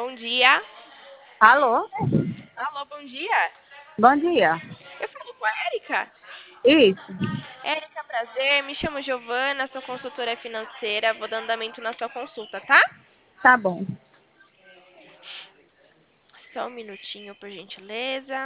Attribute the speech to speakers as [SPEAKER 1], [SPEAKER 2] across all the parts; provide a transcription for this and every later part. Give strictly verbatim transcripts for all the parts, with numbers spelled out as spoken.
[SPEAKER 1] bom dia.
[SPEAKER 2] Alô?
[SPEAKER 1] Alô, bom dia.
[SPEAKER 2] Bom dia.
[SPEAKER 1] Eu falo com a Érica.
[SPEAKER 2] Isso,
[SPEAKER 1] Érica, prazer. Me chamo Giovana, sou consultora financeira. Vou dando andamento na sua consulta, tá?
[SPEAKER 2] tá bom.
[SPEAKER 1] Só um minutinho, por gentileza.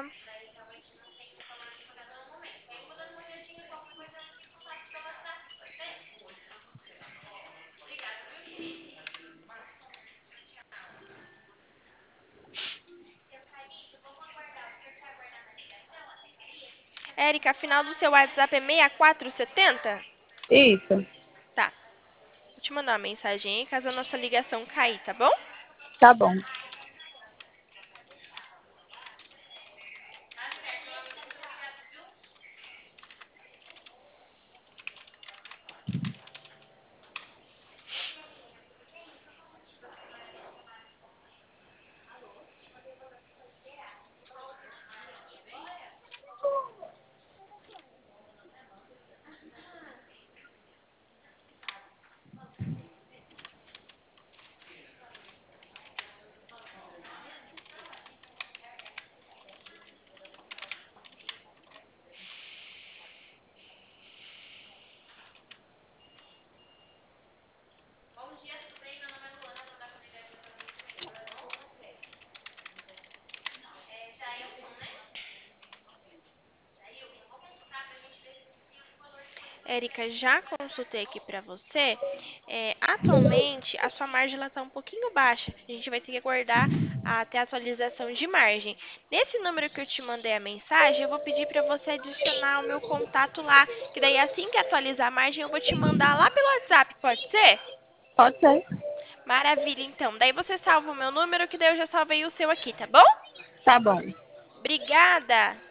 [SPEAKER 1] Érica, a final do seu WhatsApp é seis quatro sete zero?
[SPEAKER 2] Isso,
[SPEAKER 1] Tá. Vou te mandar uma mensagem aí caso a nossa ligação cair, tá bom?
[SPEAKER 2] tá bom.
[SPEAKER 1] Érica, já consultei aqui para você. É, atualmente, a sua margem está um pouquinho baixa. A gente vai ter que aguardar até a atualização de margem. Nesse número que eu te mandei a mensagem, eu vou pedir para você adicionar o meu contato lá. Que daí, assim que atualizar a margem, eu vou te mandar lá pelo WhatsApp, pode ser?
[SPEAKER 2] Pode ser?
[SPEAKER 1] Maravilha, então. Daí você salva o meu número, que daí eu já salvei o seu aqui, tá bom?
[SPEAKER 2] Tá bom.
[SPEAKER 1] Obrigada!